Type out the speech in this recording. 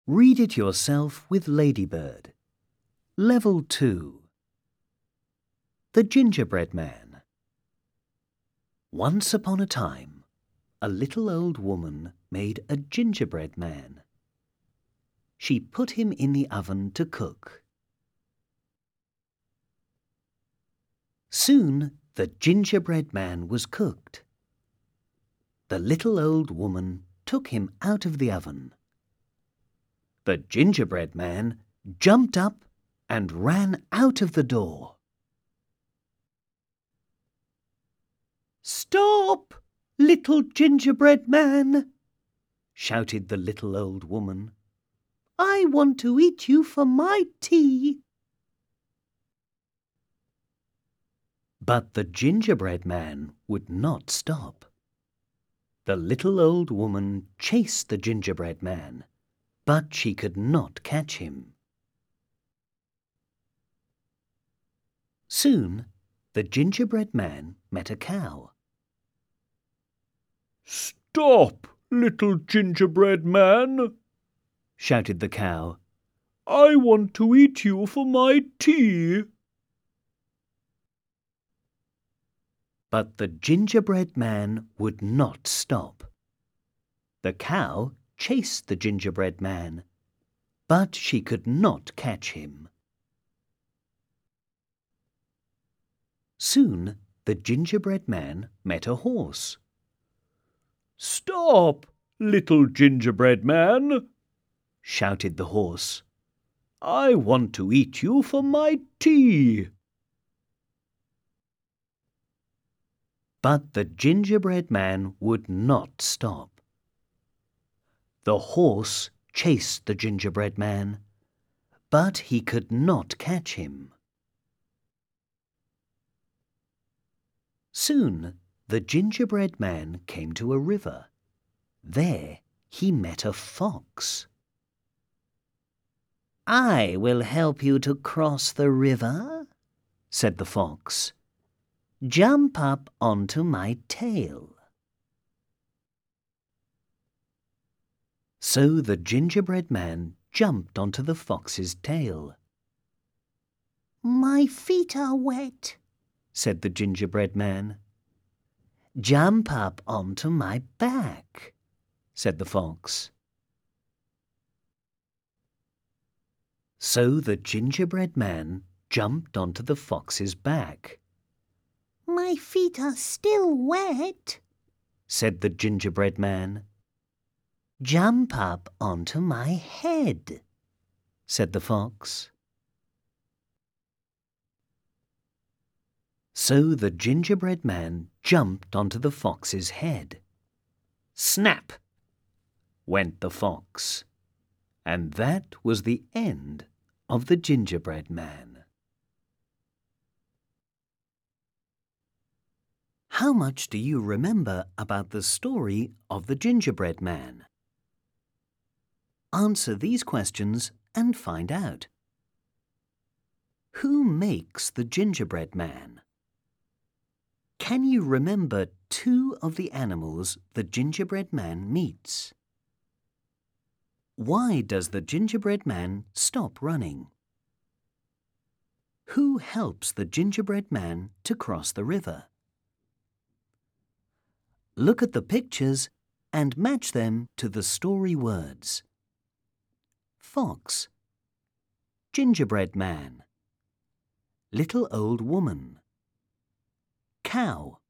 Read it yourself with Ladybird. Level 2. The Gingerbread Man. Once upon a time, a little old woman made a gingerbread man. She put him in the oven to cook. Soon the gingerbread man was cooked. The little old woman took him out of the oven. The gingerbread man jumped up and ran out of the door. "Stop, little gingerbread man!" shouted the little old woman. "I want to eat you for my tea." But the gingerbread man would not stop. The little old woman chased the gingerbread man, but she could not catch him. Soon the gingerbread man met a cow. "Stop, little gingerbread man!" shouted the cow. "I want to eat you for my tea." But the gingerbread man would not stop. The cow chased the gingerbread man, but she could not catch him. Soon the gingerbread man met a horse. "Stop, little gingerbread man!" shouted the horse. "I want to eat you for my tea." But the gingerbread man would not stop. The horse chased the gingerbread man, but he could not catch him. Soon the gingerbread man came to a river. There he met a fox. "I will help you to cross the river," said the fox. "Jump up onto my tail." So the gingerbread man jumped onto the fox's tail. "My feet are wet," said the gingerbread man. "Jump up onto my back," said the fox. So the gingerbread man jumped onto the fox's back. "My feet are still wet," said the gingerbread man. "Jump up onto my head," said the fox. So the gingerbread man jumped onto the fox's head. Snap! Went the fox. And that was the end of the gingerbread man. How much do you remember about the story of the gingerbread man? Answer these questions and find out. Who makes the gingerbread man? Can you remember 2 of the animals the gingerbread man meets? Why does the gingerbread man stop running? Who helps the gingerbread man to cross the river? Look at the pictures and match them to the story words. Fox, gingerbread man, little old woman, cow,